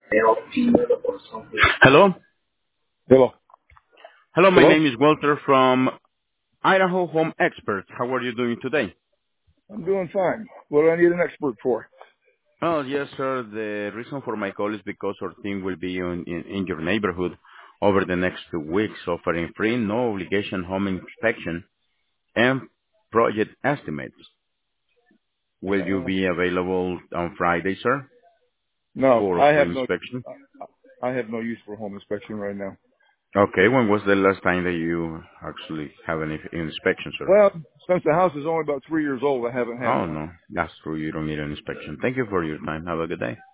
Hello. Hello. Hello, my Hello? name is Walter from Idaho Home Experts. How are you doing today? I'm doing fine. What do I need an expert for? Oh, yes, sir. The reason for my call is because our team will be in your neighborhood over the next 2 weeks, offering free, no obligation home inspection and project estimates. Will you Uh, be available on Friday, sir, no, for I free have no. inspection? I have no use for home inspection right now. Okay, when was the last time that you actually have an inspection, sir? Well, since the house is only about 3 years old, I haven't had Oh, one. no, that's true. You don't need an inspection. Thank you for your time. Have a good day.